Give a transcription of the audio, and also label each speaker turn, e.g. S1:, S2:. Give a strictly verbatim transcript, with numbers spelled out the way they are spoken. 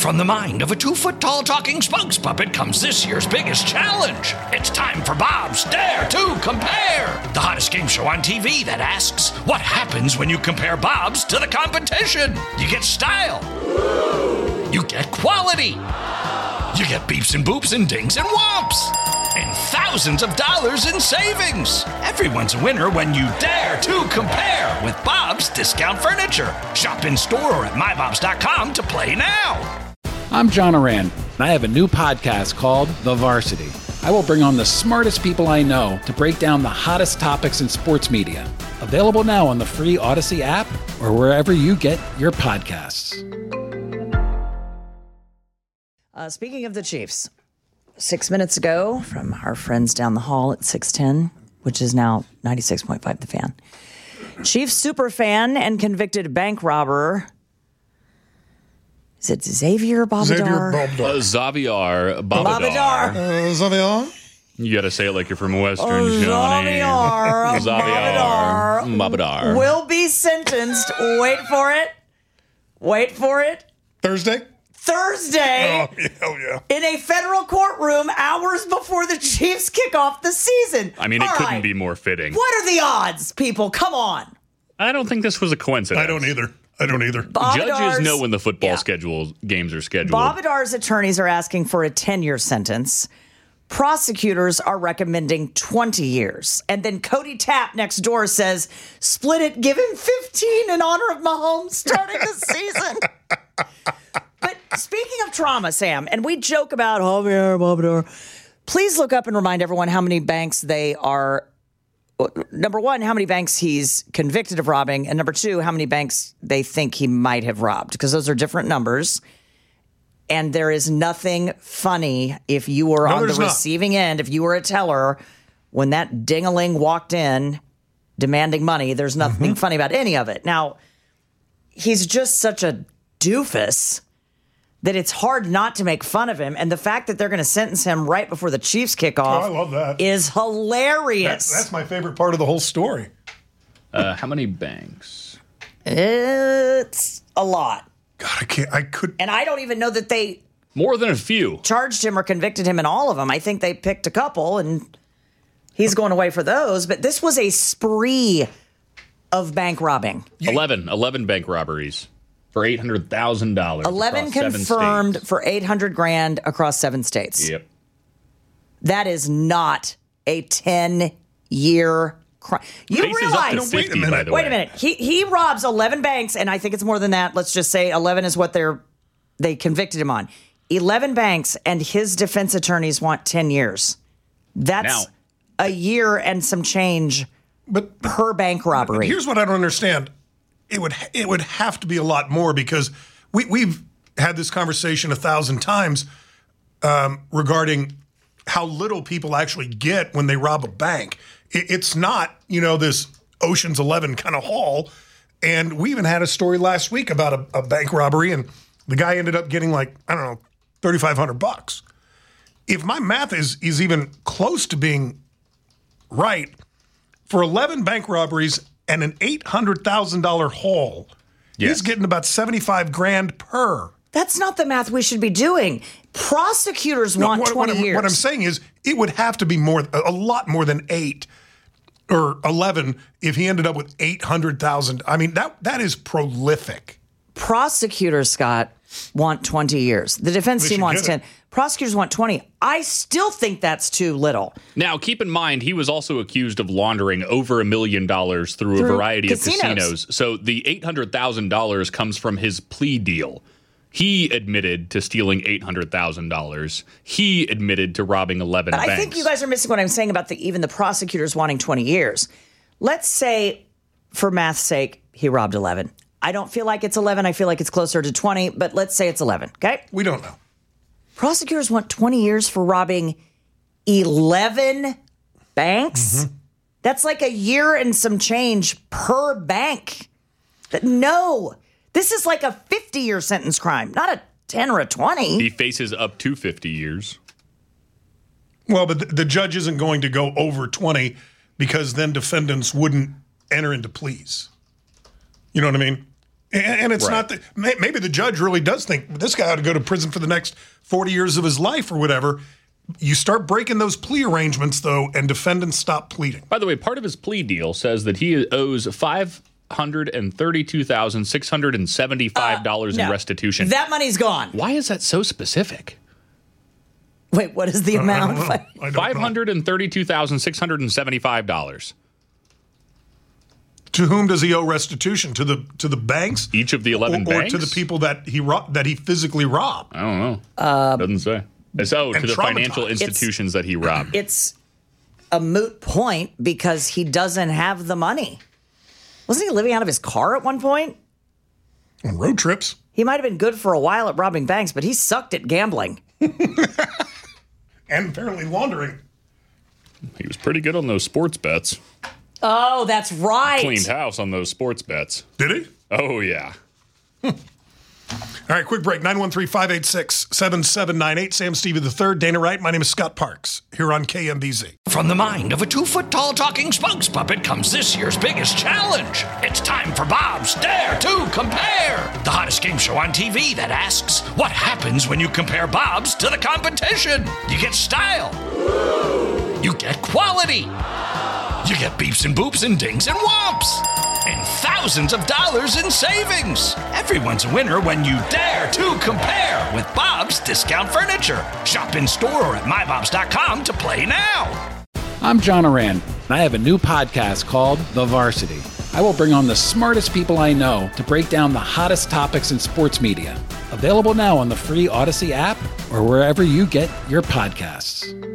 S1: From the mind of a two-foot-tall talking spokes puppet comes this year's biggest challenge. It's time for Bob's Dare to Compare, the hottest game show on T V that asks, what happens when you compare Bobs to the competition? You get style. You get quality. You get beeps and boops and dings and whomps. And thousands of dollars in savings. Everyone's a winner when you dare to compare with Bob's Discount Furniture. Shop in store or at my bobs dot com to play now.
S2: I'm John Oran, and I have a new podcast called The Varsity. I will bring on the smartest people I know to break down the hottest topics in sports media. Available now on the free Odyssey app or wherever you get your podcasts.
S3: Uh, speaking of the Chiefs, six minutes ago from our friends down the hall at six ten, which is now ninety-six point five The Fan. Chiefs superfan and convicted bank robber. Is it Xavier Babadar?
S4: Xavier Babadar.
S5: Uh, Xavier Babadar.
S3: Babadar.
S4: Uh, Xavier?
S5: You got to say it like you're from Western,
S3: Oh,
S5: Johnny.
S3: Xavier
S5: Xavier Babadar.
S3: will be sentenced. Wait for it. Wait for it.
S4: Thursday?
S3: Thursday.
S4: Oh, hell yeah.
S3: In a federal courtroom hours before the Chiefs kick off the season.
S5: I mean, it
S3: All
S5: couldn't
S3: right.
S5: be more fitting.
S3: What are the odds, people? Come on.
S5: I don't think this was a coincidence.
S4: I don't either. I don't either.
S3: Babadar's-
S5: Judges know when the football
S3: yeah.
S5: schedule games are scheduled.
S3: Babadar's attorneys are asking for a ten-year sentence. Prosecutors are recommending twenty years. And then Cody Tapp next door says, split it, give him fifteen in honor of Mahomes starting the season. But speaking of trauma, Sam, and we joke about Javier Babadar, please look up and remind everyone how many banks they are. Number one, how many banks he's convicted of robbing, and number two, how many banks they think he might have robbed, because those are different numbers. And there is nothing funny if you were
S4: No,
S3: on the
S4: there's not.
S3: receiving end, if you were a teller, when that ding-a-ling walked in demanding money, there's nothing
S4: Mm-hmm.
S3: funny about any of it. Now, he's just such a doofus that it's hard not to make fun of him. And the fact that they're going to sentence him right before the Chiefs kick off
S4: Oh, I love that.
S3: is hilarious.
S4: That's, that's my favorite part of the whole story.
S5: Uh, how many banks?
S3: It's a lot.
S4: God, I can't. I could.
S3: And I don't even know that they
S5: More than a few.
S3: charged him or convicted him in all of them. I think they picked a couple, and he's going away for those. But this was a spree of bank robbing.
S5: Eleven. Eleven bank robberies for eight hundred thousand dollars.
S3: eleven confirmed for eight hundred grand across seven states.
S5: Yep.
S3: That is not a ten-year crime. You
S5: Faces up to
S3: realize...
S4: No, wait a
S5: fifty,
S4: minute.
S5: by the
S3: Wait
S5: way.
S3: a minute. He he robs eleven banks, and I think it's more than that. Let's just say eleven is what they're they convicted him on. eleven banks, and his defense attorneys want ten years. That's
S5: Now-
S3: a year and some change
S4: But
S3: per bank robbery.
S4: here's what I don't understand. It would it would have to be a lot more, because we we've had this conversation a thousand times um, regarding how little people actually get when they rob a bank. It, it's not, you know, this Ocean's Eleven kind of haul. And we even had a story last week about a, a bank robbery, and the guy ended up getting like, I don't know, thirty-five hundred bucks. If my math is is even close to being right, for eleven bank robberies and an eight hundred thousand dollars haul,
S5: Yes.
S4: he's getting about seventy-five grand per.
S3: That's not the math we should be doing. Prosecutors
S4: No,
S3: want
S4: what, what
S3: twenty
S4: I'm,
S3: years.
S4: what I'm saying is it would have to be more, a lot more than eight or eleven if he ended up with eight hundred thousand. I mean, that that is prolific.
S3: Prosecutors, Scott, want twenty years. The defense
S4: They
S3: team
S4: should
S3: wants
S4: get
S3: ten.
S4: it.
S3: Prosecutors want twenty. I still think that's too little.
S5: Now, keep in mind, he was also accused of laundering over a million dollars through,
S3: Through
S5: a variety
S3: casinos.
S5: of casinos. So the eight hundred thousand dollars comes from his plea deal. He admitted to stealing eight hundred thousand dollars. He admitted to robbing eleven
S3: But
S5: banks.
S3: I think you guys are missing what I'm saying about the even the prosecutors wanting twenty years. Let's say, for math's sake, he robbed eleven. I don't feel like it's eleven. I feel like it's closer to twenty, but let's say it's eleven, okay?
S4: We don't know.
S3: Prosecutors want twenty years for robbing eleven banks?
S4: Mm-hmm.
S3: That's like a year and some change per bank. That- No. This is like a fifty-year sentence crime, not a ten or a twenty.
S5: He faces up to fifty years.
S4: Well, but the, the judge isn't going to go over twenty, because then defendants wouldn't enter into pleas. You know what I mean? And, and it's
S5: Right.
S4: not that may, maybe the judge really does think this guy ought to go to prison for the next forty years of his life or whatever. You start breaking those plea arrangements, though, and defendants stop pleading.
S5: By the way, part of his plea deal says that he owes five hundred thirty-two thousand six hundred seventy-five dollars
S3: Uh,
S5: in
S3: no.
S5: restitution.
S3: That money's gone.
S5: Why is that so specific?
S3: Wait, what is the
S4: I
S3: amount?
S4: don't know. I don't
S5: Five
S4: know.
S5: hundred thirty-two thousand six hundred seventy-five dollars.
S4: To whom does he owe restitution? To the to the banks?
S5: Each of the eleven
S4: or, or
S5: banks?
S4: to the people that he ro- that he physically robbed?
S5: I don't know.
S3: Uh,
S5: Doesn't say. It's, oh, to
S4: and
S5: the financial
S4: traumatized.
S5: institutions that he robbed.
S3: It's a moot point because he doesn't have the money. Wasn't he living out of his car at one point?
S4: On road trips.
S3: He might have been good for a while at robbing banks, but he sucked at gambling.
S4: And apparently laundering.
S5: He was pretty good on those sports bets.
S3: Oh, that's right.
S5: Cleaned house on those sports bets.
S4: Did he?
S5: Oh, yeah.
S4: All right, quick break. nine one three, five eight six, seven seven nine eight. Sam Stevie the third, Dana Wright. My name is Scott Parks here on K M B Z.
S1: From the mind of a two-foot-tall talking spokes puppet comes this year's biggest challenge. It's time for Bob's Dare to Compare, the hottest game show on T V that asks, what happens when you compare Bob's to the competition? You get style. You get quality. You get beeps and boops and dings and whomps. And thousands of dollars in savings. Everyone's a winner when you dare to compare with Bob's Discount Furniture. Shop in store or at my bobs dot com to play now.
S2: I'm John Oran, and I have a new podcast called The Varsity. I will bring on the smartest people I know to break down the hottest topics in sports media. Available now on the free Odyssey app or wherever you get your podcasts.